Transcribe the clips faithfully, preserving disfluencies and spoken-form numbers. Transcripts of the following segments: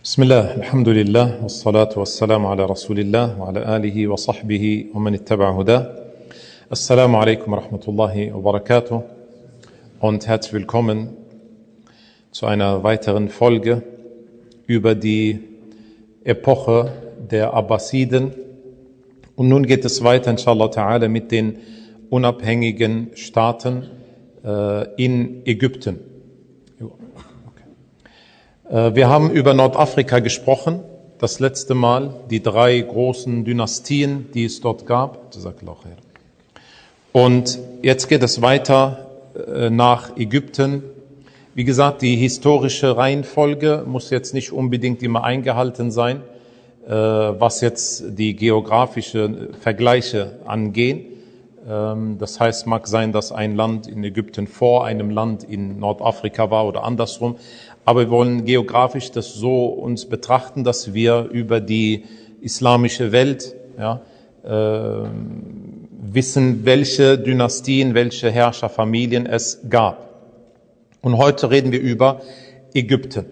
Bismillah, alhamdulillah, wassalatu wassalamu ala rasulillah wa ala alihi wa sahbihi wa man ittaba'a huda. Assalamu alaikum wa rahmatullahi wa barakatuh und herzlich willkommen zu einer weiteren Folge über die Epoche der Abbasiden. Und nun geht es weiter, inshallah ta'ala, mit den unabhängigen Staaten äh, in Ägypten. Wir haben über Nordafrika gesprochen, das letzte Mal, die drei großen Dynastien, die es dort gab. Und jetzt geht es weiter nach Ägypten. Wie gesagt, die historische Reihenfolge muss jetzt nicht unbedingt immer eingehalten sein, was jetzt die geografische Vergleiche angehen. Das heißt, mag sein, dass ein Land in Ägypten vor einem Land in Nordafrika war oder andersrum. Aber wir wollen geografisch das so uns betrachten, dass wir über die islamische Welt ja, äh, wissen, welche Dynastien, welche Herrscherfamilien es gab. Und heute reden wir über Ägypten.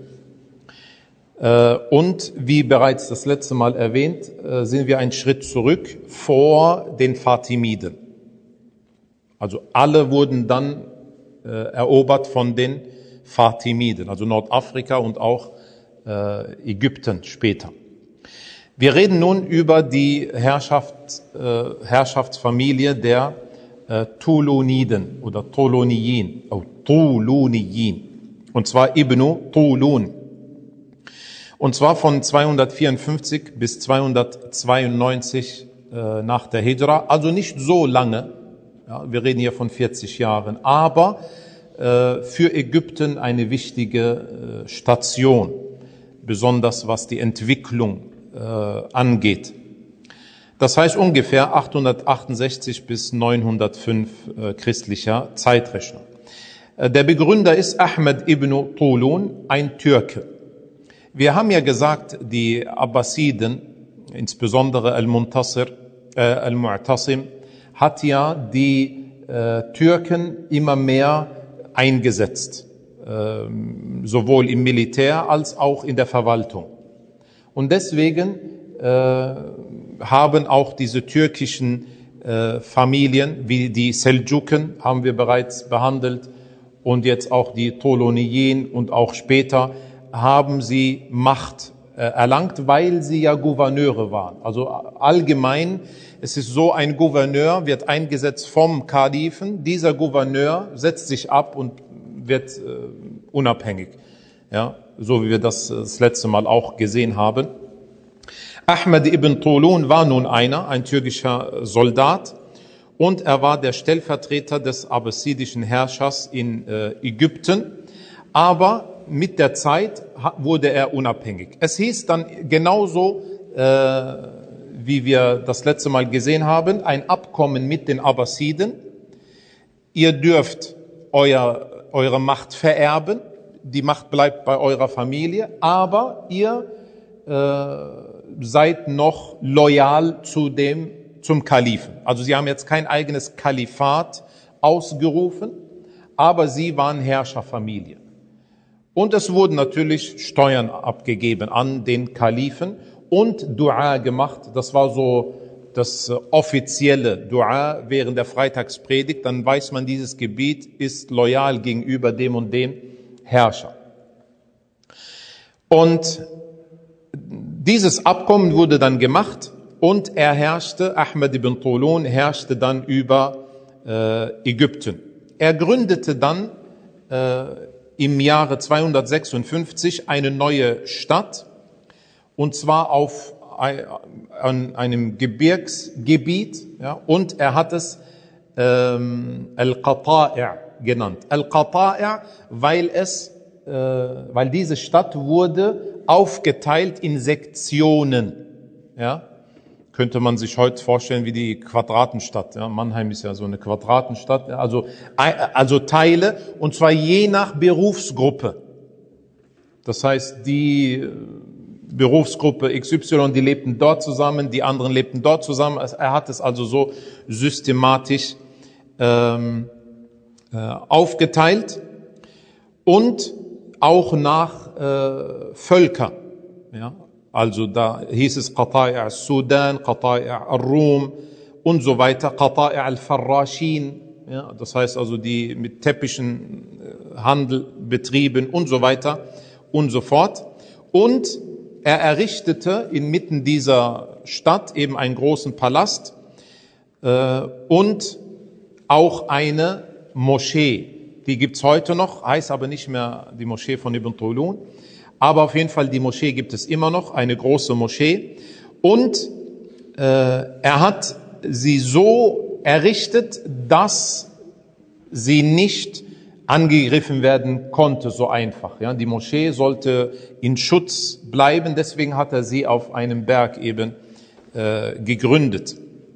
Äh, und wie bereits das letzte Mal erwähnt, äh, sind wir einen Schritt zurück vor den Fatimiden. Also alle wurden dann äh, erobert von den Fatimiden, also Nordafrika und auch äh, Ägypten später. Wir reden nun über die Herrschaft, äh, Herrschaftsfamilie der äh, Tuluniden oder Tuluniyin, oh, Tuluniyin, und zwar Ibn Tulun. Und zwar von zweihundertvierundfünfzig bis zweihundertzweiundneunzig äh, nach der Hijra, also nicht so lange, ja, wir reden hier von vierzig Jahren, aber für Ägypten eine wichtige Station, besonders was die Entwicklung äh, angeht. Das heißt ungefähr achthundertachtundsechzig bis neunhundertfünf äh, christlicher Zeitrechnung. Äh, der Begründer ist Ahmed ibn Tulun, ein Türke. Wir haben ja gesagt, die Abbasiden, insbesondere Al-Muntasir, äh, Al-Mu'tasim, hat ja die äh, Türken immer mehr eingesetzt, äh, sowohl im Militär als auch in der Verwaltung. Und deswegen äh, haben auch diese türkischen äh, Familien, wie die Seldschuken, haben wir bereits behandelt, und jetzt auch die Tuluniyin und auch später, haben sie Macht äh, erlangt, weil sie ja Gouverneure waren. Also allgemein, es ist so, ein Gouverneur wird eingesetzt vom Kalifen. Dieser Gouverneur setzt sich ab und wird äh, unabhängig. Ja, so wie wir das das letzte Mal auch gesehen haben. Ahmed ibn Tulun war nun einer, ein türkischer Soldat, und er war der Stellvertreter des abbasidischen Herrschers in äh, Ägypten. Aber mit der Zeit wurde er unabhängig. Es hieß dann genauso, äh, wie wir das letzte Mal gesehen haben, ein Abkommen mit den Abbasiden. Ihr dürft euer, eure Macht vererben, die Macht bleibt bei eurer Familie, aber ihr äh, seid noch loyal zu dem, zum Kalifen. Also sie haben jetzt kein eigenes Kalifat ausgerufen, aber sie waren Herrscherfamilie. Und es wurden natürlich Steuern abgegeben an den Kalifen und Dua gemacht. Das war so das offizielle Dua während der Freitagspredigt. Dann weiß man, dieses Gebiet ist loyal gegenüber dem und dem Herrscher. Und dieses Abkommen wurde dann gemacht und er herrschte, Ahmed ibn Tulun herrschte dann über äh, Ägypten. Er gründete dann äh, im Jahre zweihundertsechsundfünfzig eine neue Stadt, und zwar auf an einem Gebirgsgebiet, ja, und er hat es ähm, Al-Qata'i' genannt. Al-Qata'i', weil es, äh, weil diese Stadt wurde aufgeteilt in Sektionen, ja. Könnte man sich heute vorstellen wie die Quadratenstadt. Ja. Mannheim ist ja so eine Quadratenstadt. Also, also Teile, und zwar je nach Berufsgruppe. Das heißt, die Berufsgruppe X Y, die lebten dort zusammen, die anderen lebten dort zusammen. Er hat es also so systematisch ähm, äh, aufgeteilt und auch nach äh, Völker. Ja, also da hieß es Qata'i' al-Sudan, Qata'i' al-Rum und so weiter, Qata'i' al-Farrashin. Ja, das heißt also die mit Teppichen Handel betrieben und so weiter und so fort. Und er errichtete inmitten dieser Stadt eben einen großen Palast äh, und auch eine Moschee. Die gibt's heute noch, heißt aber nicht mehr die Moschee von Ibn Tulun. Aber auf jeden Fall die Moschee gibt es immer noch, eine große Moschee. Und äh, er hat sie so errichtet, dass sie nicht angegriffen werden konnte, so einfach. Ja, die Moschee sollte in Schutz bleiben, deswegen hat er sie auf einem Berg eben äh, gegründet.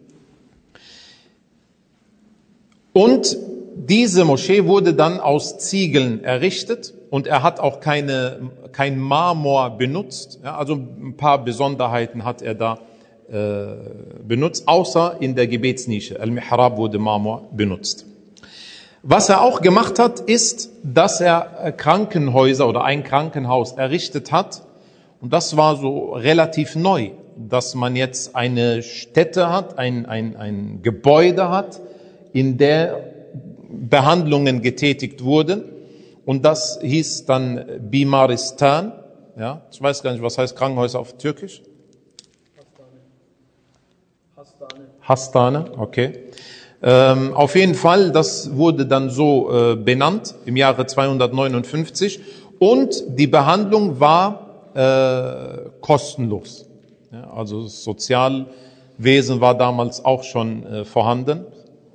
Und diese Moschee wurde dann aus Ziegeln errichtet und er hat auch keine, kein Marmor benutzt. Ja, also ein paar Besonderheiten hat er da äh, benutzt, außer in der Gebetsnische. Al-Mihrab wurde Marmor benutzt. Was er auch gemacht hat, ist, dass er Krankenhäuser oder ein Krankenhaus errichtet hat. Und das war so relativ neu, dass man jetzt eine Stätte hat, ein, ein, ein Gebäude hat, in der Behandlungen getätigt wurden. Und das hieß dann Bimaristan. Ja, ich weiß gar nicht, was heißt Krankenhäuser auf Türkisch? Hastane. Hastane, okay. Ähm, auf jeden Fall, das wurde dann so äh, benannt im Jahre zweihundertneunundfünfzig und die Behandlung war äh, kostenlos. Ja, also das Sozialwesen war damals auch schon äh, vorhanden.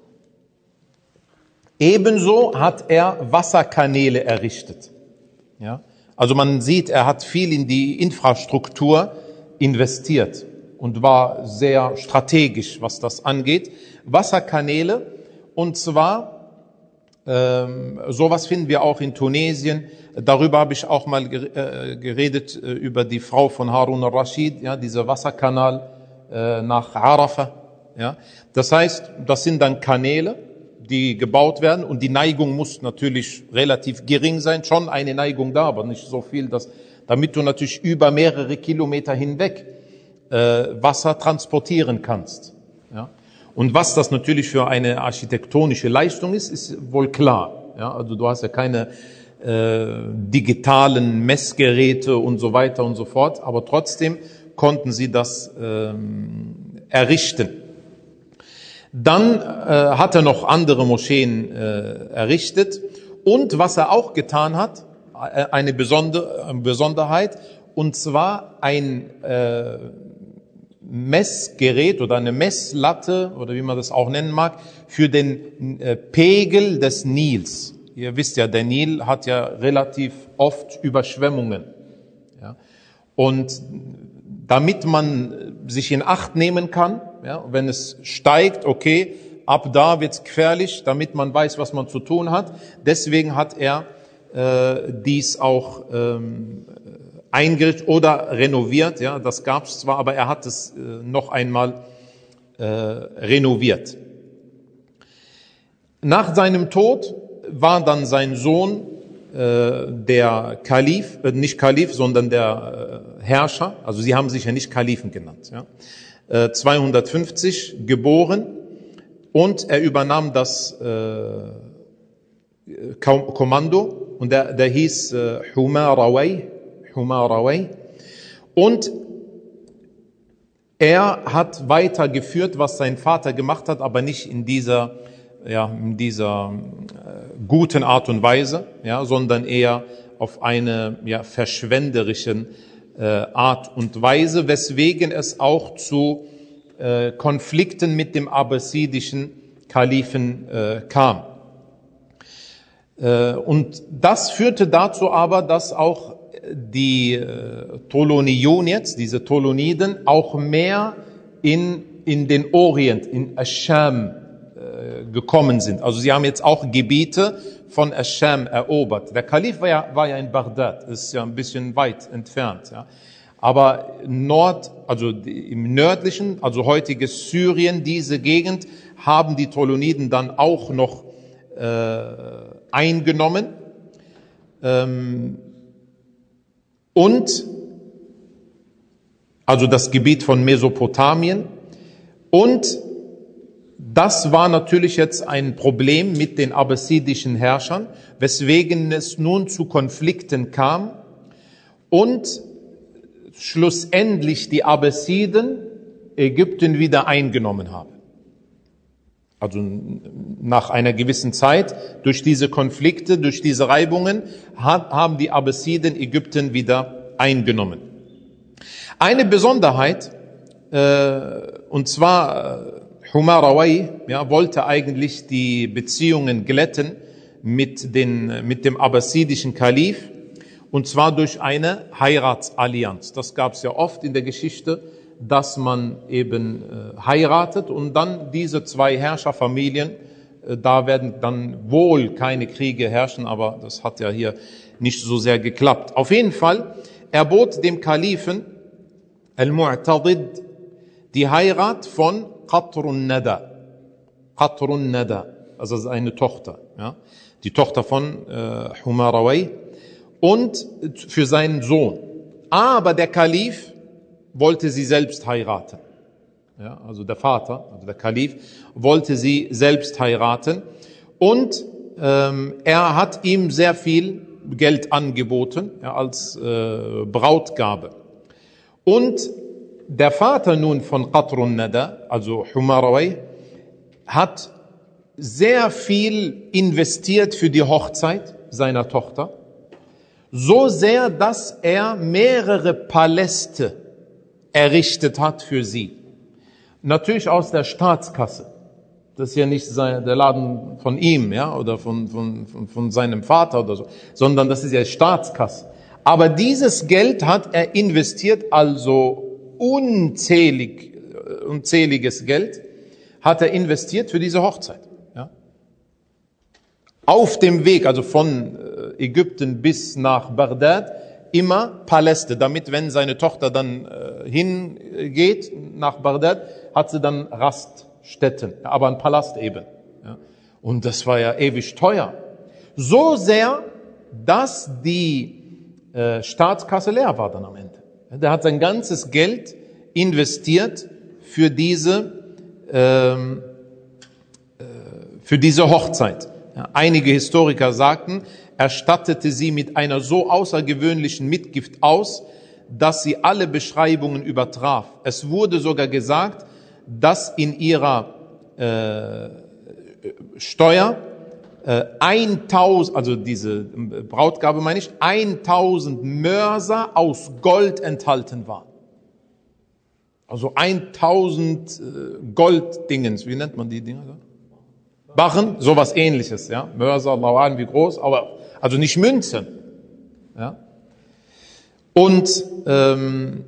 Ebenso hat er Wasserkanäle errichtet. Ja, also man sieht, er hat viel in die Infrastruktur investiert und war sehr strategisch, was das angeht. Wasserkanäle, und zwar ähm, sowas finden wir auch in Tunesien. Darüber habe ich auch mal geredet, äh, über die Frau von Harun al-Rashid, ja, dieser Wasserkanal äh, nach Arafah. Ja, das heißt, das sind dann Kanäle, die gebaut werden, und die Neigung muss natürlich relativ gering sein, schon eine Neigung da, aber nicht so viel, dass, damit du natürlich über mehrere Kilometer hinweg äh, Wasser transportieren kannst. Ja. Und was das natürlich für eine architektonische Leistung ist, ist wohl klar. Ja, also du hast ja keine äh, digitalen Messgeräte und so weiter und so fort, aber trotzdem konnten sie das ähm, errichten. Dann äh, hat er noch andere Moscheen äh, errichtet, und was er auch getan hat, äh, eine Besonder, Besonderheit, und zwar ein äh, Messgerät oder eine Messlatte oder wie man das auch nennen mag, für den äh, Pegel des Nils. Ihr wisst ja, der Nil hat ja relativ oft Überschwemmungen. Ja? Und damit man sich in Acht nehmen kann, ja, wenn es steigt, okay, ab da wird's gefährlich, damit man weiß, was man zu tun hat. Deswegen hat er äh, dies auch ähm, eingerichtet oder renoviert. Ja, das gab's zwar, aber er hat es äh, noch einmal äh, renoviert. Nach seinem Tod war dann sein Sohn äh, der Kalif, äh, nicht Kalif, sondern der äh, Herrscher. Also sie haben sich ja nicht Kalifen genannt. Ja. Äh, zweihundertfünfzig geboren, und er übernahm das äh, Kommando, und der, der hieß äh, Humarawai. Humarawai. Und er hat weitergeführt, was sein Vater gemacht hat, aber nicht in dieser, ja, in dieser äh, guten Art und Weise, ja, sondern eher auf eine, ja, verschwenderischen äh, Art und Weise, weswegen es auch zu äh, Konflikten mit dem abbasidischen Kalifen äh, kam. Äh, und das führte dazu aber, dass auch die äh, Ptoloniyun jetzt, diese Ptoloniden, auch mehr in, in den Orient, in Ascham äh, gekommen sind. Also sie haben jetzt auch Gebiete von Ascham erobert. Der Kalif war ja, war ja in Bagdad, ist ja ein bisschen weit entfernt. Ja. Aber Nord, also im nördlichen, also heutiges Syrien, diese Gegend, haben die Ptoloniden dann auch noch äh, eingenommen. Ähm, Und also das Gebiet von Mesopotamien. Und das war natürlich jetzt ein Problem mit den abbasidischen Herrschern, weswegen es nun zu Konflikten kam und schlussendlich die Abbasiden Ägypten wieder eingenommen haben. Also nach einer gewissen Zeit, durch diese Konflikte, durch diese Reibungen, haben die Abbasiden Ägypten wieder eingenommen. Eine Besonderheit, äh, und zwar Humarawai, ja, wollte eigentlich die Beziehungen glätten mit, den, mit dem abbasidischen Kalif, und zwar durch eine Heiratsallianz. Das gab es ja oft in der Geschichte, dass man eben äh, heiratet und dann diese zwei Herrscherfamilien, äh, da werden dann wohl keine Kriege herrschen, aber das hat ja hier nicht so sehr geklappt. Auf jeden Fall, er bot dem Kalifen Al-Mu'tadid die Heirat von Qatrun Nada. Qatrun Nada, also seine Tochter, ja, die Tochter von äh, Humarawai, und für seinen Sohn. Aber der Kalif wollte sie selbst heiraten. Ja, also der Vater, also der Kalif, wollte sie selbst heiraten. Und ähm, er hat ihm sehr viel Geld angeboten, ja, als äh, Brautgabe. Und der Vater nun von Qatrun Nada, also Humarawai, hat sehr viel investiert für die Hochzeit seiner Tochter. So sehr, dass er mehrere Paläste errichtet hat für sie. Natürlich aus der Staatskasse. Das ist ja nicht sein, der Laden von ihm, ja, oder von, von, von, von seinem Vater oder so, sondern das ist ja Staatskasse. Aber dieses Geld hat er investiert, also unzählig, unzähliges Geld hat er investiert für diese Hochzeit. Ja. Auf dem Weg, also von Ägypten bis nach Bagdad, immer Paläste, damit, wenn seine Tochter dann äh, hingeht nach Bagdad, hat sie dann Raststätten, aber ein Palast eben. Ja. Und das war ja ewig teuer. So sehr, dass die äh, Staatskasse leer war dann am Ende. Der hat sein ganzes Geld investiert für diese, ähm, äh, für diese Hochzeit. Ja, einige Historiker sagten, er stattete sie mit einer so außergewöhnlichen Mitgift aus, dass sie alle Beschreibungen übertraf. Es wurde sogar gesagt, dass in ihrer äh, Steuer äh, tausend, also diese Brautgabe meine ich, tausend Mörser aus Gold enthalten waren. Also tausend äh, Golddingens, wie nennt man die Dinger? Barren, sowas ähnliches, ja. Mörser, Allahu a'lam wie groß, aber also nicht Münzen. Ja. Und ähm,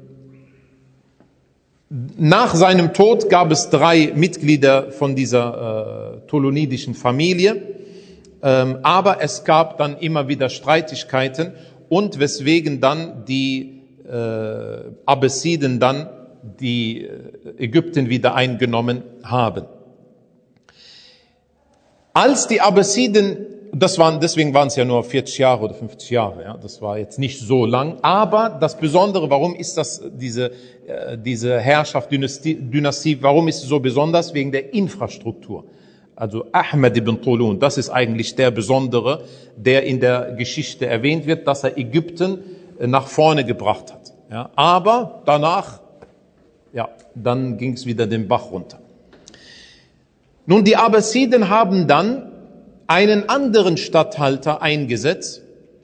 nach seinem Tod gab es drei Mitglieder von dieser äh, tolonidischen Familie, ähm, aber es gab dann immer wieder Streitigkeiten und weswegen dann die äh, Abbasiden dann die äh, Ägypten wieder eingenommen haben. Als die Abbasiden, das waren, deswegen waren es ja nur vierzig Jahre oder fünfzig Jahre, ja, das war jetzt nicht so lang, aber das Besondere, warum ist das, diese, äh, diese Herrschaft, Dynastie, Dynastie, warum ist es so besonders? Wegen der Infrastruktur. Also Ahmed ibn Tulun, das ist eigentlich der Besondere, der in der Geschichte erwähnt wird, dass er Ägypten äh, nach vorne gebracht hat. Ja, aber danach, ja, dann ging es wieder den Bach runter. Nun, die Abbasiden haben dann einen anderen Statthalter eingesetzt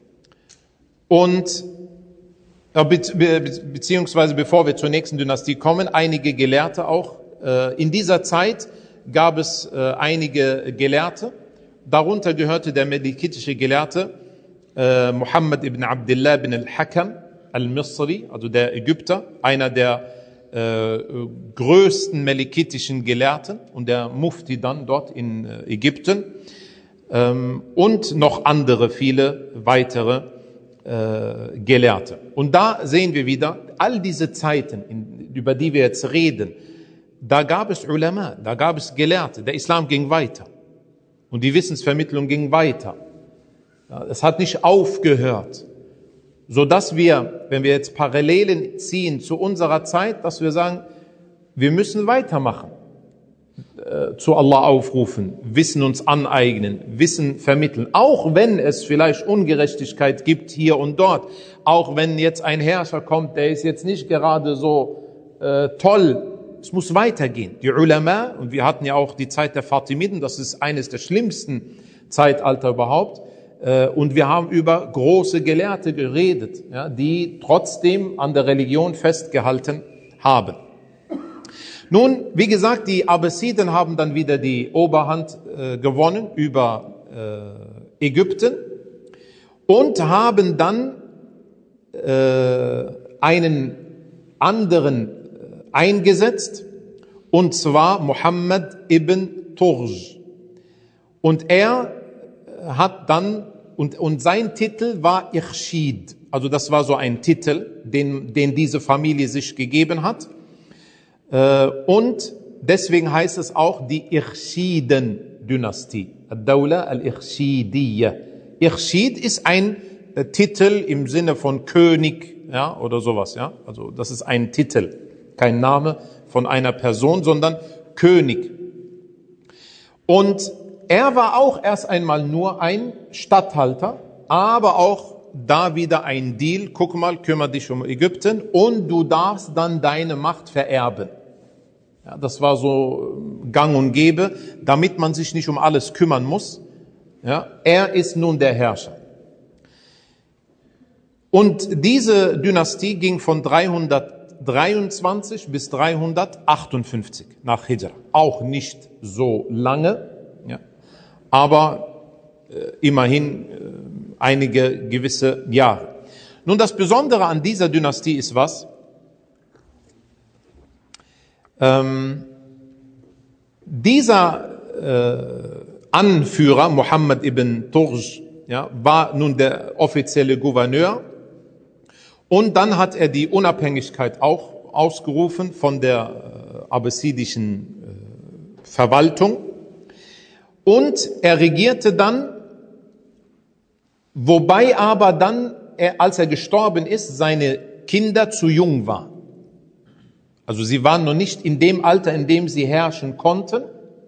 und äh, be be beziehungsweise bevor wir zur nächsten Dynastie kommen, einige Gelehrte auch. Äh, in dieser Zeit gab es äh, einige Gelehrte, darunter gehörte der melikitische Gelehrte äh, Muhammad ibn Abdullah ibn al-Hakam al-Misri, also der Ägypter, einer der Äh, größten melikitischen Gelehrten und der Mufti dann dort in äh, Ägypten ähm, und noch andere, viele weitere äh, Gelehrte. Und da sehen wir wieder, all diese Zeiten, in, über die wir jetzt reden, da gab es Ulama, da gab es Gelehrte, der Islam ging weiter und die Wissensvermittlung ging weiter. Ja, es hat nicht aufgehört. so dass wir, wenn wir jetzt Parallelen ziehen zu unserer Zeit, dass wir sagen, wir müssen weitermachen, äh, zu Allah aufrufen, Wissen uns aneignen, Wissen vermitteln, auch wenn es vielleicht Ungerechtigkeit gibt hier und dort, auch wenn jetzt ein Herrscher kommt, der ist jetzt nicht gerade so äh, toll. Es muss weitergehen. Die Ulama, und wir hatten ja auch die Zeit der Fatimiden, das ist eines der schlimmsten Zeitalter überhaupt, äh, und wir haben über große Gelehrte geredet, ja, die trotzdem an der Religion festgehalten haben. Nun, wie gesagt, die Abbasiden haben dann wieder die Oberhand äh, gewonnen über äh, Ägypten und haben dann äh, einen anderen eingesetzt, und zwar Muhammad ibn Turj. Und er hat dann, und, und sein Titel war Ikhshid. Also das war so ein Titel, den, den diese Familie sich gegeben hat. Und deswegen heißt es auch die Ikhshiden-Dynastie. Ad-Dawla al-Ikhshidiyya. Ikhshid ist ein Titel im Sinne von König, ja, oder sowas, ja. Also das ist ein Titel. Kein Name von einer Person, sondern König. Und er war auch erst einmal nur ein Statthalter, aber auch da wieder ein Deal. Guck mal, kümmere dich um Ägypten und du darfst dann deine Macht vererben. Ja, das war so gang und gäbe, damit man sich nicht um alles kümmern muss. Ja, er ist nun der Herrscher. Und diese Dynastie ging von dreihundertdreiundzwanzig bis dreihundertachtundfünfzig nach Hijra. Auch nicht so lange, ja, aber äh, immerhin äh, einige gewisse Jahre. Nun, das Besondere an dieser Dynastie ist was? Ähm, dieser äh, Anführer, Muhammad ibn Turj, ja, war nun der offizielle Gouverneur. Und dann hat er die Unabhängigkeit auch ausgerufen von der äh, abbasidischen äh, Verwaltung. Und er regierte dann, wobei aber dann, er, als er gestorben ist, seine Kinder zu jung waren. Also sie waren noch nicht in dem Alter, in dem sie herrschen konnten.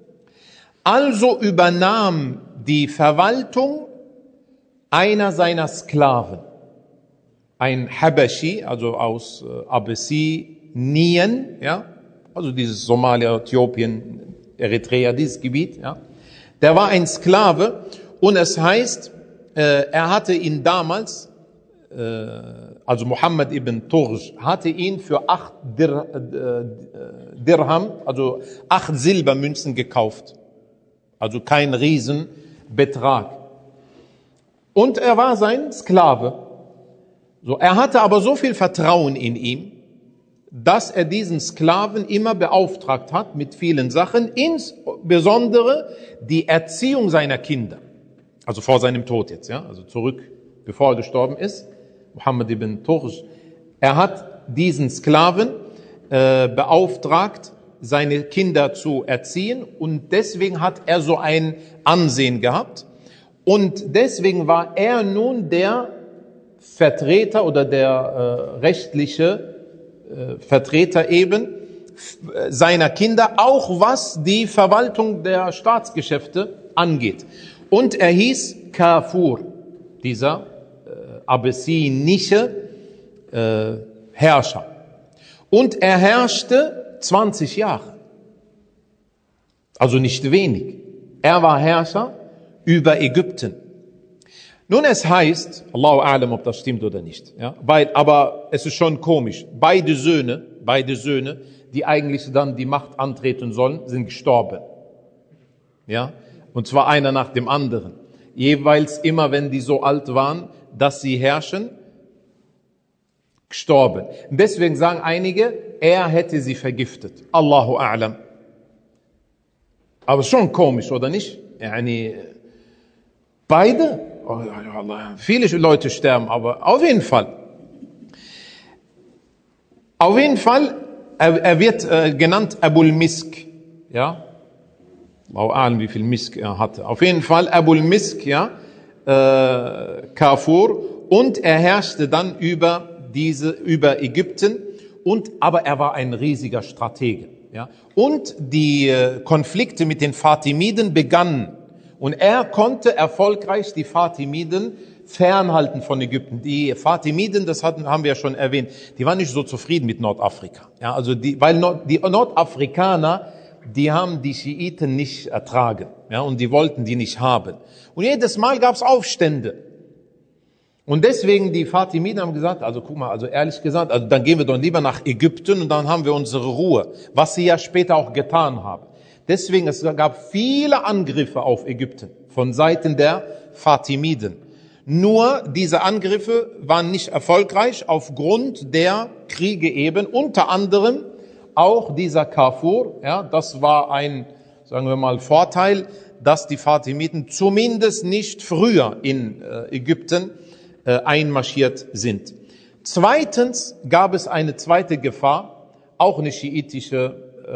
Also übernahm die Verwaltung einer seiner Sklaven. Ein Habashi, also aus äh, Abessinien, ja, also dieses Somalia, Äthiopien, Eritrea, dieses Gebiet, ja, der war ein Sklave und es heißt, äh, er hatte ihn damals, äh, also Muhammad ibn Turj, hatte ihn für acht Dir, äh, Dirham, also acht Silbermünzen gekauft, also kein Riesenbetrag. Und er war sein Sklave. So, er hatte aber so viel Vertrauen in ihm, dass er diesen Sklaven immer beauftragt hat mit vielen Sachen, insbesondere die Erziehung seiner Kinder. Also vor seinem Tod jetzt, ja, also zurück, bevor er gestorben ist, Muhammad ibn Turj. Er hat diesen Sklaven äh, beauftragt, seine Kinder zu erziehen, und deswegen hat er so ein Ansehen gehabt, und deswegen war er nun der Vertreter oder der äh, rechtliche äh, Vertreter eben äh, seiner Kinder, auch was die Verwaltung der Staatsgeschäfte angeht. Und er hieß Kafur, dieser äh, abessinische äh, Herrscher. Und er herrschte zwanzig Jahre. Also nicht wenig. Er war Herrscher über Ägypten. Nun, es heißt, Allahu a'lam, ob das stimmt oder nicht, ja, weil, aber es ist schon komisch. Beide Söhne, beide Söhne, die eigentlich dann die Macht antreten sollen, sind gestorben. Ja, und zwar einer nach dem anderen. Jeweils immer, wenn die so alt waren, dass sie herrschen, gestorben. Und deswegen sagen einige, er hätte sie vergiftet. Allahu a'lam. Aber schon komisch, oder nicht? Yani, beide. Oh, Allah. Viele Leute sterben, aber auf jeden Fall. Auf jeden Fall, er, er wird äh, genannt Abul Misk, ja. Allahu a'lam, wie viel Misk er hatte. Auf jeden Fall Abul Misk, ja, äh, Kafur. Und er herrschte dann über diese, über Ägypten. Und, aber er war ein riesiger Stratege, ja. Und die äh, Konflikte mit den Fatimiden begannen. Und er konnte erfolgreich die Fatimiden fernhalten von Ägypten. Die Fatimiden, das hatten, haben wir ja schon erwähnt, die waren nicht so zufrieden mit Nordafrika. Ja, also die, weil Nord, die Nordafrikaner, die haben die Schiiten nicht ertragen, ja, und die wollten die nicht haben. Und jedes Mal gab es Aufstände. Und deswegen die Fatimiden haben gesagt, also guck mal, also ehrlich gesagt, also dann gehen wir doch lieber nach Ägypten und dann haben wir unsere Ruhe, was sie ja später auch getan haben. Deswegen, es gab viele Angriffe auf Ägypten von Seiten der Fatimiden. Nur diese Angriffe waren nicht erfolgreich aufgrund der Kriege eben, unter anderem auch dieser Kafur, ja, das war ein, sagen wir mal, Vorteil, dass die Fatimiden zumindest nicht früher in äh, Ägypten äh, einmarschiert sind. Zweitens gab es eine zweite Gefahr, auch eine schiitische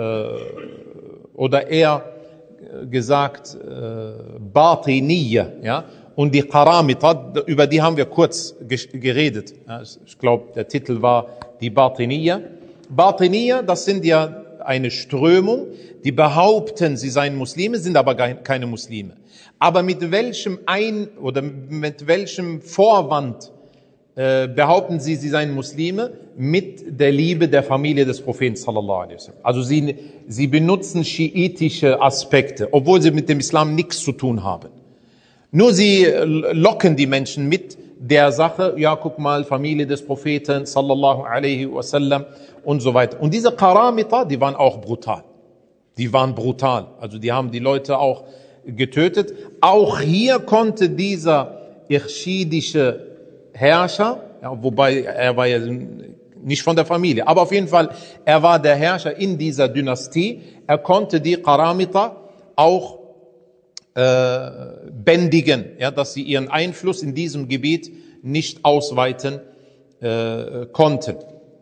äh, oder eher äh, gesagt äh, Batiniyya, ja, und die Qaramita, über die haben wir kurz geredet. Ja, ich glaube, der Titel war die Batiniyya. Batiniyya, das sind ja eine Strömung, die behaupten, sie seien Muslime, sind aber keine Muslime. Aber mit welchem Ein- oder mit welchem Vorwand äh, behaupten sie, sie seien Muslime? Mit der Liebe der Familie des Propheten sallallahu alaihi wasallam. Also sie, sie benutzen schiitische Aspekte, obwohl sie mit dem Islam nichts zu tun haben. Nur sie locken die Menschen mit der Sache, ja, guck mal, Familie des Propheten sallallahu alaihi wasallam und so weiter. Und diese Qaramita, die waren auch brutal. Die waren brutal. Also die haben die Leute auch getötet. Auch hier konnte dieser irschidische Herrscher, ja, wobei er war ja nicht von der Familie, aber auf jeden Fall, er war der Herrscher in dieser Dynastie. Er konnte die Qaramita auch äh, bändigen, ja, dass sie ihren Einfluss in diesem Gebiet nicht ausweiten äh, konnten.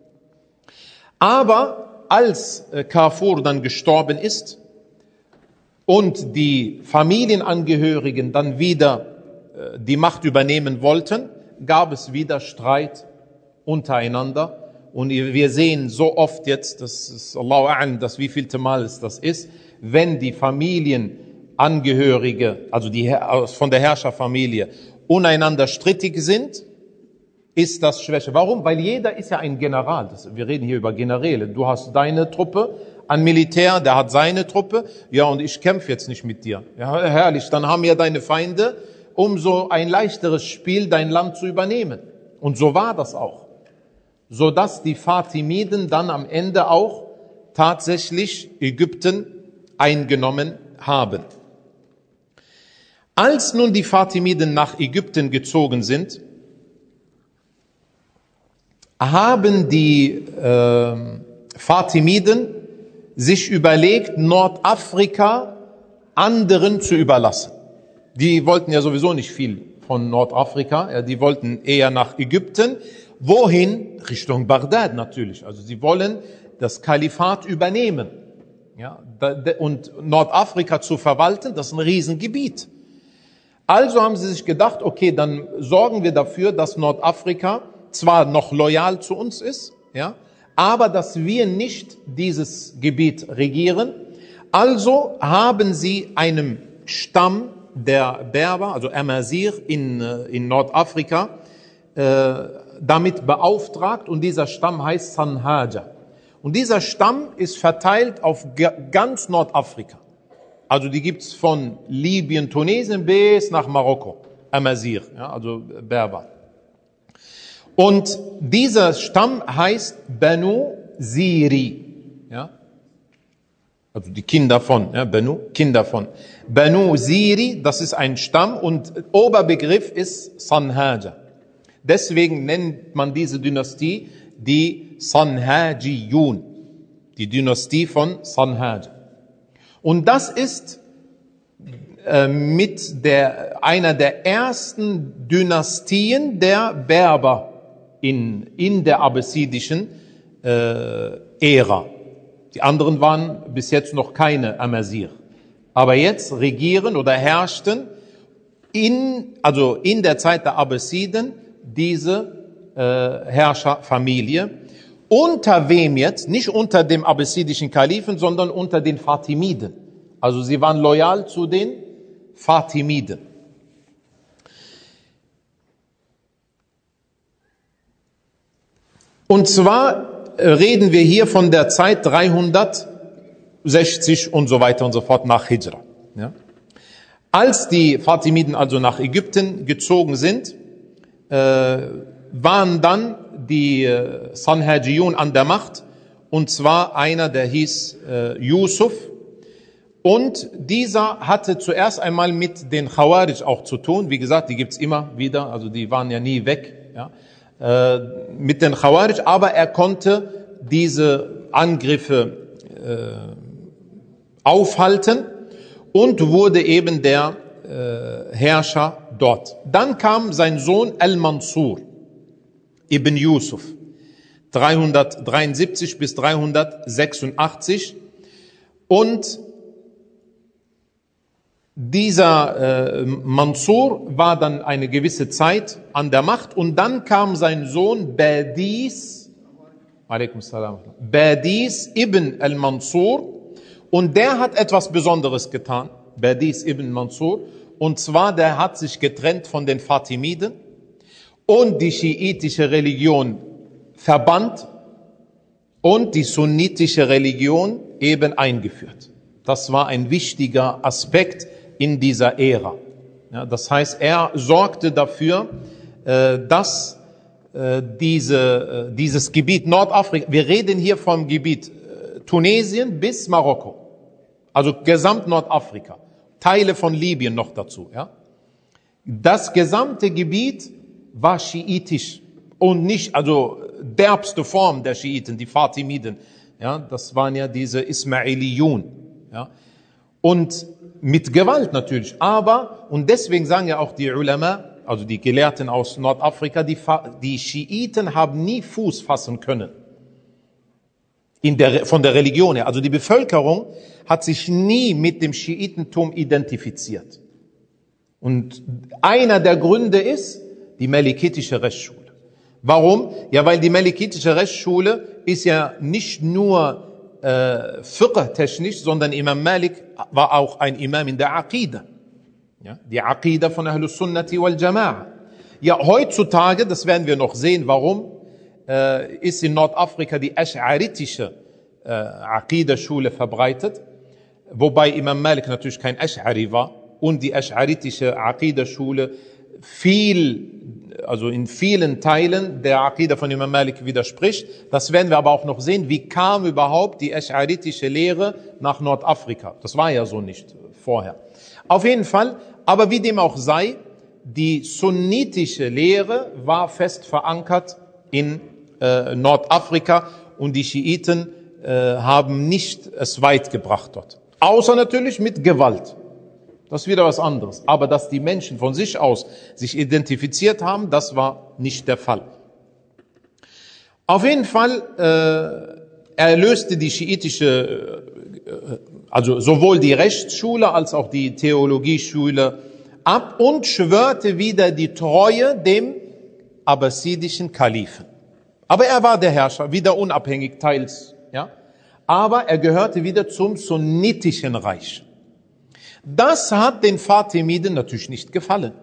Aber als äh, Kafur dann gestorben ist und die Familienangehörigen dann wieder äh, die Macht übernehmen wollten, gab es wieder Streit untereinander. Und wir sehen so oft jetzt, das ist Allahu a'lam, das wievielte Mal es das ist, wenn die Familienangehörige, also die von der Herrscherfamilie, untereinander strittig sind, ist das Schwäche. Warum? Weil jeder ist ja ein General. Das, wir reden hier über Generäle. Du hast deine Truppe an Militär, der hat seine Truppe. Ja, und ich kämpfe jetzt nicht mit dir. Ja, herrlich, dann haben ja deine Feinde umso ein leichteres Spiel, dein Land zu übernehmen. Und so war das auch. So dass die Fatimiden dann am Ende auch tatsächlich Ägypten eingenommen haben. Als nun die Fatimiden nach Ägypten gezogen sind, haben die äh, Fatimiden sich überlegt, Nordafrika anderen zu überlassen. Die wollten ja sowieso nicht viel von Nordafrika, ja, die wollten eher nach Ägypten. Wohin? Richtung Bagdad natürlich. Also sie wollen das Kalifat übernehmen. Ja, und Nordafrika zu verwalten, das ist ein Riesengebiet. Also haben sie sich gedacht, okay, dann sorgen wir dafür, dass Nordafrika zwar noch loyal zu uns ist, ja, aber dass wir nicht dieses Gebiet regieren. Also haben sie einem Stamm der Berber, also Amazir in, in Nordafrika, äh, damit beauftragt, und dieser Stamm heißt Sanhaja. Und dieser Stamm ist verteilt auf ganz Nordafrika. Also die gibt's von Libyen, Tunesien bis nach Marokko, Amazir, ja, also Berber. Und dieser Stamm heißt Banu Siri, ja, also die Kinder von, ja, Banu, Kinder von. Banu Siri, das ist ein Stamm und Oberbegriff ist Sanhaja. Deswegen nennt man diese Dynastie die Sanhajiyun, die Dynastie von Sanhaja. Und das ist äh, mit der, einer der ersten Dynastien der Berber in, in der abbasidischen äh, Ära. Die anderen waren bis jetzt noch keine Amazir. Aber jetzt regieren oder herrschten in, also in der Zeit der Abbasiden diese äh, Herrscherfamilie. Unter wem jetzt? Nicht unter dem abessidischen Kalifen, sondern unter den Fatimiden. Also sie waren loyal zu den Fatimiden. Und zwar reden wir hier von der Zeit dreihundertsechzig und so weiter und so fort nach Hijra. Ja? Als die Fatimiden also nach Ägypten gezogen sind, äh, waren dann die äh, Sanhedjiyun an der Macht, und zwar einer, der hieß äh, Yusuf, und dieser hatte zuerst einmal mit den Khawarij auch zu tun. Wie gesagt, die gibt's immer wieder, also die waren ja nie weg, ja, äh, mit den Khawarij, aber er konnte diese Angriffe äh, aufhalten und wurde eben der äh, Herrscher dort. Dann kam sein Sohn Al-Mansur ibn Yusuf, dreihundertdreiundsiebzig bis dreihundertsechsundachtzig, und dieser äh, Mansur war dann eine gewisse Zeit an der Macht, und dann kam sein Sohn Badis, alaikum salam, Badis ibn al-Mansur, und der hat etwas Besonderes getan, Badis ibn Mansur, und zwar der hat sich getrennt von den Fatimiden und die schiitische Religion verbannt und die sunnitische Religion eben eingeführt. Das war ein wichtiger Aspekt in dieser Ära. Ja, das heißt, er sorgte dafür, äh, dass äh, diese, äh, dieses Gebiet Nordafrika, wir reden hier vom Gebiet äh, Tunesien bis Marokko, also gesamt Nordafrika, Teile von Libyen noch dazu. Ja, das gesamte Gebiet war schiitisch und nicht, also derbste Form der Schiiten, die Fatimiden. Ja, das waren ja diese Ismailiyun. Ja, und mit Gewalt natürlich, aber, und deswegen sagen ja auch die Ulama, also die Gelehrten aus Nordafrika, die, die Schiiten haben nie Fuß fassen können in der, von der Religion her. Also die Bevölkerung hat sich nie mit dem Schiitentum identifiziert. Und einer der Gründe ist die malikitische Rechtsschule. Warum? Ja, weil die malikitische Rechtsschule ist ja nicht nur äh, fiqh-technisch, sondern Imam Malik war auch ein Imam in der Aqida. Ja, die Aqida von Ahlus Sunnati wal Jama'a. Ja, heutzutage, das werden wir noch sehen, warum, äh, ist in Nordafrika die Ash'aritische äh, Aqida-Schule verbreitet, wobei Imam Malik natürlich kein Ash'ari war und die Ash'aritische Aqida-Schule viel, also in vielen Teilen der Aqida von Imam Malik widerspricht. Das werden wir aber auch noch sehen. Wie kam überhaupt die Ash'aritische Lehre nach Nordafrika? Das war ja so nicht vorher. Auf jeden Fall, aber wie dem auch sei, die sunnitische Lehre war fest verankert in äh, Nordafrika, und die Schiiten äh, haben nicht es weit gebracht dort. Außer natürlich mit Gewalt. Das ist wieder was anderes. Aber dass die Menschen von sich aus sich identifiziert haben, das war nicht der Fall. Auf jeden Fall, äh, er löste die schiitische, äh, also sowohl die Rechtsschule als auch die Theologieschule ab und schwörte wieder die Treue dem abbasidischen Kalifen. Aber er war der Herrscher, wieder unabhängig teils, ja. Aber er gehörte wieder zum sunnitischen Reich. Das hat den Fatimiden natürlich nicht gefallen.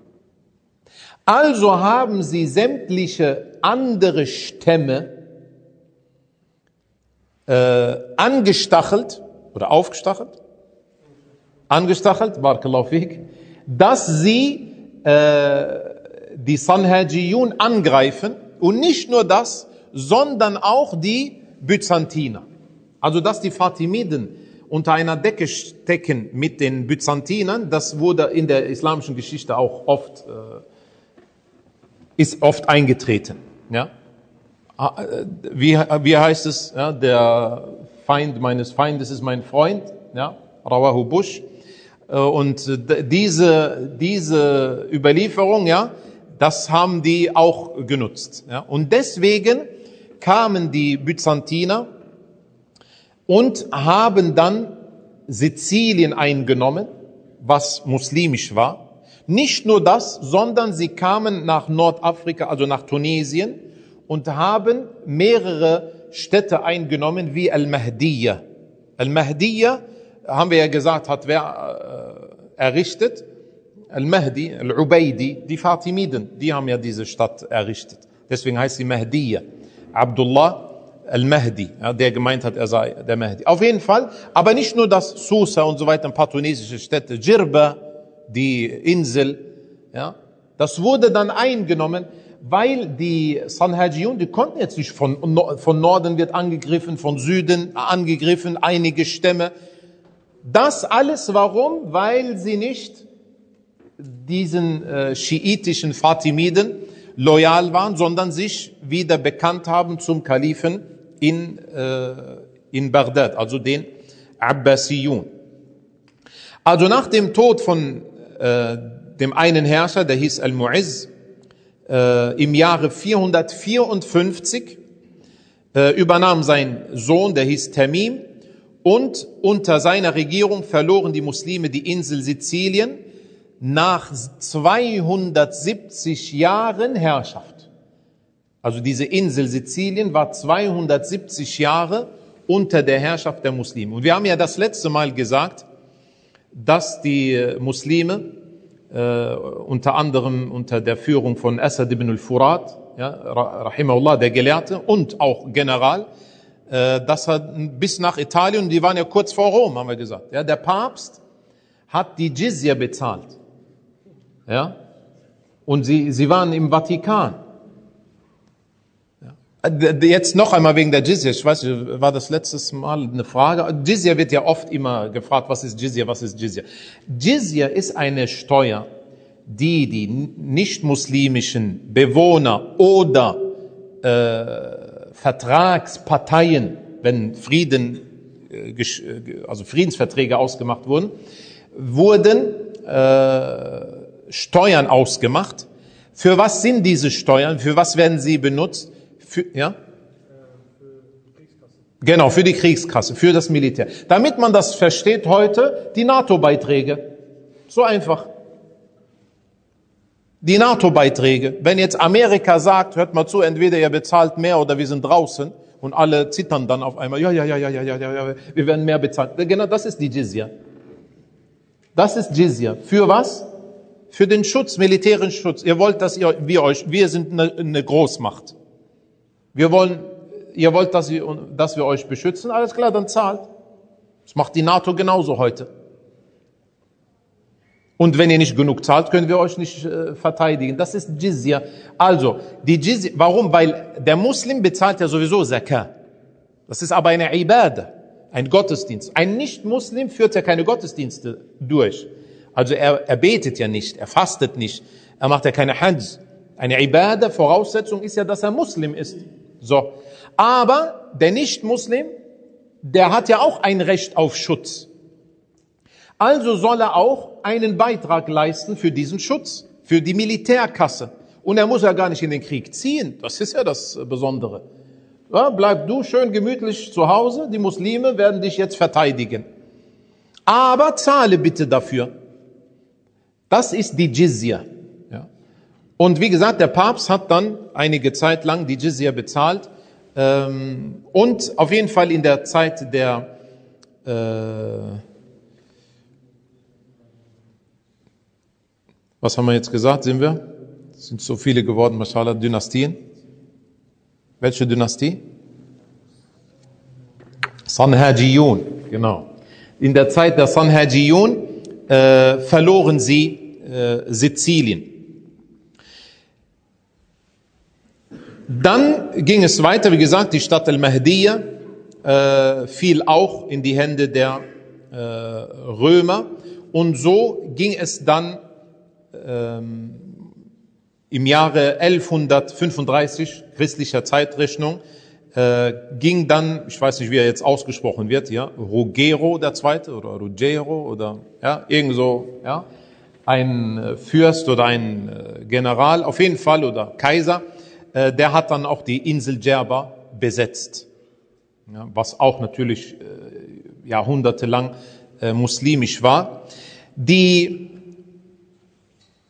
Also haben sie sämtliche andere Stämme äh, angestachelt oder aufgestachelt, angestachelt, barakallahu fik, dass sie äh, die Sanhedjiyun angreifen, und nicht nur das, sondern auch die Byzantiner. Also dass die Fatimiden unter einer Decke stecken mit den Byzantinern, das wurde in der islamischen Geschichte auch oft, äh, ist oft eingetreten. Ja? Wie, wie heißt es? Ja, der Feind meines Feindes ist mein Freund. Ja? Rawahu Bush. Und diese, diese Überlieferung, ja, das haben die auch genutzt. Ja? Und deswegen kamen die Byzantiner und haben dann Sizilien eingenommen, was muslimisch war. Nicht nur das, sondern sie kamen nach Nordafrika, also nach Tunesien, und haben mehrere Städte eingenommen, wie Al-Mahdiyya. Al-Mahdiyya, haben wir ja gesagt, hat wer äh, errichtet? Al-Mahdi, Al-Ubaydi, die Fatimiden, die haben ja diese Stadt errichtet. Deswegen heißt sie Mahdiyya. Abdullah Al-Mahdi, ja, der gemeint hat, er sei der Mahdi. Auf jeden Fall, aber nicht nur das, Susa und so weiter, ein paar tunesische Städte, Djerba, die Insel, ja, das wurde dann eingenommen, weil die Sanhedrin, die konnten jetzt nicht von, von Norden wird angegriffen, von Süden angegriffen, einige Stämme. Das alles warum? Weil sie nicht diesen äh, schiitischen Fatimiden loyal waren, sondern sich wieder bekannt haben zum Kalifen in, äh, in Bagdad, also den Abbasiyun. Also nach dem Tod von äh, dem einen Herrscher, der hieß Al-Mu'izz, äh, im Jahre vierhundertvierundfünfzig äh, übernahm sein Sohn, der hieß Tamim, und unter seiner Regierung verloren die Muslime die Insel Sizilien nach zweihundertsiebzig Jahren Herrschaft. Also diese Insel Sizilien war zweihundertsiebzig Jahre unter der Herrschaft der Muslime. Und wir haben ja das letzte Mal gesagt, dass die Muslime äh, unter anderem unter der Führung von Asad ibn al-Furat, ja, rahimahullah, der Gelehrte und auch General, äh, das hat bis nach Italien, die waren ja kurz vor Rom, haben wir gesagt. Ja, der Papst hat die Jizya bezahlt. Ja, und sie, sie waren im Vatikan. Ja. Jetzt noch einmal wegen der Jizya. Ich weiß, war das letztes Mal eine Frage. Jizya wird ja oft immer gefragt, was ist Jizya, was ist Jizya? Jizya ist eine Steuer, die die nicht-muslimischen Bewohner oder äh, Vertragsparteien, wenn Frieden, äh, also Friedensverträge ausgemacht wurden, wurden äh, Steuern ausgemacht. Für was sind diese Steuern? Für was werden sie benutzt? Für, ja? Genau, für die Kriegskasse, für das Militär. Damit man das versteht heute, die NATO-Beiträge. So einfach. Die NATO-Beiträge. Wenn jetzt Amerika sagt, hört mal zu, entweder ihr bezahlt mehr oder wir sind draußen, und alle zittern dann auf einmal, ja, ja, ja, ja, ja, ja, ja, ja, wir werden mehr bezahlt. Genau, das ist die Jizya. Das ist Jizya. Für was? Für den Schutz, militärischen Schutz. Ihr wollt, dass ihr, wir euch, wir sind eine, eine Großmacht. Wir wollen, ihr wollt, dass, ihr, dass wir euch beschützen. Alles klar, dann zahlt. Das macht die NATO genauso heute. Und wenn ihr nicht genug zahlt, können wir euch nicht äh, verteidigen. Das ist Jizya. Also, die Jizya, warum? Weil der Muslim bezahlt ja sowieso Zakah. Das ist aber eine Ibadah, ein Gottesdienst. Ein Nicht-Muslim führt ja keine Gottesdienste durch. Also er, er betet ja nicht, er fastet nicht, er macht ja keine Hajj. Eine Ibadah, Voraussetzung ist ja, dass er Muslim ist. So. Aber der Nicht-Muslim, der hat ja auch ein Recht auf Schutz. Also soll er auch einen Beitrag leisten für diesen Schutz, für die Militärkasse. Und er muss ja gar nicht in den Krieg ziehen. Das ist ja das Besondere. Ja, bleib du schön gemütlich zu Hause, die Muslime werden dich jetzt verteidigen. Aber zahle bitte dafür. Das ist die Jizya. Ja. Und wie gesagt, der Papst hat dann einige Zeit lang die Jizya bezahlt. Ähm, und auf jeden Fall in der Zeit der äh, was haben wir jetzt gesagt, sind wir? Es sind so viele geworden, mashallah, Dynastien. Welche Dynastie? Sanhedrin, genau. In der Zeit der Sanhedrin äh, verloren sie äh, Sizilien. Dann ging es weiter, wie gesagt, die Stadt Al-Mahdiyya äh, fiel auch in die Hände der äh, Römer. Und so ging es dann ähm, im Jahre elfhundertfünfunddreißig, christlicher Zeitrechnung, äh, ging dann, ich weiß nicht, wie er jetzt ausgesprochen wird, ja, Ruggiero der Zweite oder Ruggiero oder ja, irgend so, ja, ein Fürst oder ein General, auf jeden Fall, oder Kaiser, äh, der hat dann auch die Insel Djerba besetzt, ja, was auch natürlich äh, jahrhundertelang äh, muslimisch war. Die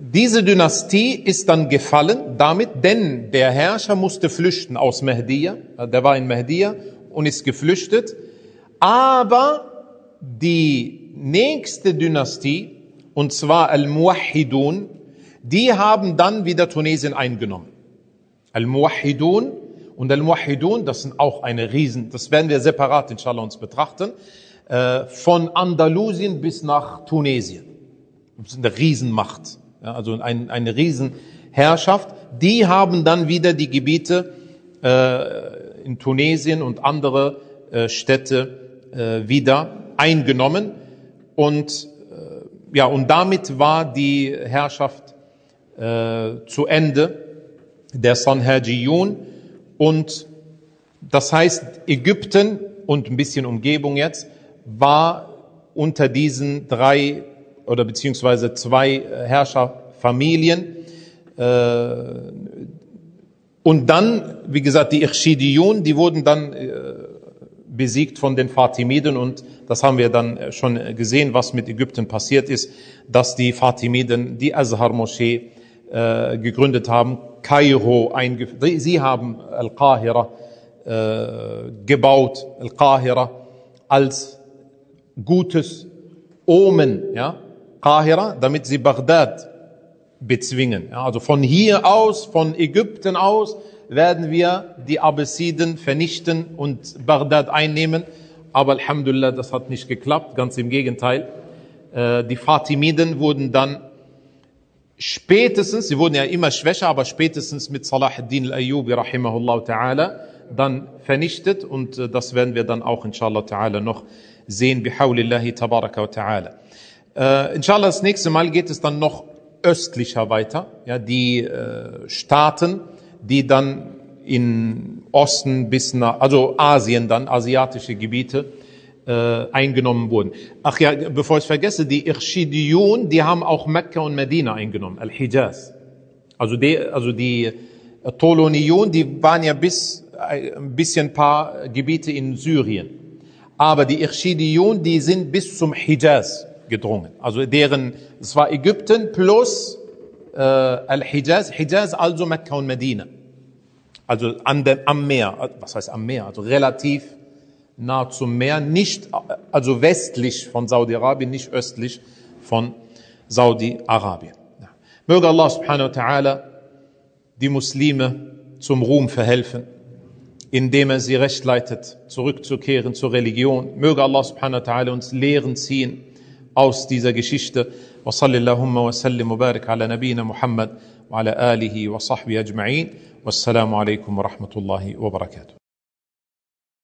diese Dynastie ist dann gefallen damit, denn der Herrscher musste flüchten aus Mehdiya, der war in Mehdiya und ist geflüchtet, aber die nächste Dynastie, und zwar Al-Muwahhidun, die haben dann wieder Tunesien eingenommen. Al-Muwahhidun und Al-Muwahhidun, das sind auch eine Riesen, das werden wir separat inshallah uns betrachten, von Andalusien bis nach Tunesien. Das ist eine Riesenmacht, ja, also ein, eine Riesenherrschaft. Die haben dann wieder die Gebiete äh, in Tunesien und andere äh, Städte äh, wieder eingenommen. Und äh, ja, und damit war die Herrschaft äh, zu Ende der Sanhedriyun. Und das heißt, Ägypten und ein bisschen Umgebung jetzt war unter diesen drei oder beziehungsweise zwei Herrscherfamilien. Und dann, wie gesagt, die Irschidiyun, die wurden dann besiegt von den Fatimiden, und das haben wir dann schon gesehen, was mit Ägypten passiert ist, dass die Fatimiden die Azhar-Moschee gegründet haben, Kairo eingeführt, sie haben Al-Qahira gebaut, Al-Qahira als gutes Omen, ja, Qahira, damit sie Bagdad bezwingen. Ja, also von hier aus, von Ägypten aus, werden wir die Abbasiden vernichten und Bagdad einnehmen. Aber Alhamdulillah, das hat nicht geklappt, ganz im Gegenteil. Äh, die Fatimiden wurden dann spätestens, sie wurden ja immer schwächer, aber spätestens mit Salah ad-Din al-Ayyubi rahimahullah ta'ala dann vernichtet, und äh, das werden wir dann auch inshallah ta'ala noch sehen, bihaulillahi tabaraka wa ta'ala. Äh, inshallah, das nächste Mal geht es dann noch östlicher weiter, ja, die äh, Staaten, die dann in Osten bis nach, also Asien dann, asiatische Gebiete, äh, eingenommen wurden. Ach ja, bevor ich vergesse, die Irschidiyun, die haben auch Mekka und Medina eingenommen, Al-Hijaz. Also die, also die Ptoloniyun, die waren ja bis ein bisschen paar Gebiete in Syrien. Aber die Irschidiyun, die sind bis zum Hijaz gedrungen. Also deren, es war Ägypten plus äh, Al-Hijaz, Hijaz also Mekka und Medina. Also an dem, am Meer, was heißt am Meer? Also relativ nah zum Meer, nicht, also westlich von Saudi-Arabien, nicht östlich von Saudi-Arabien. Ja. Möge Allah subhanahu wa ta'ala die Muslime zum Ruhm verhelfen, indem er sie recht leitet, zurückzukehren zur Religion. Möge Allah subhanahu wa ta'ala uns Lehren ziehen aus dieser Geschichte. Wa sallallahu wa sallim wa barik ala nabiyina Muhammad wa ala alihi wa sahbihi ajma'in. Wassalamu alaikum wa rahmatullahi wa barakatuh.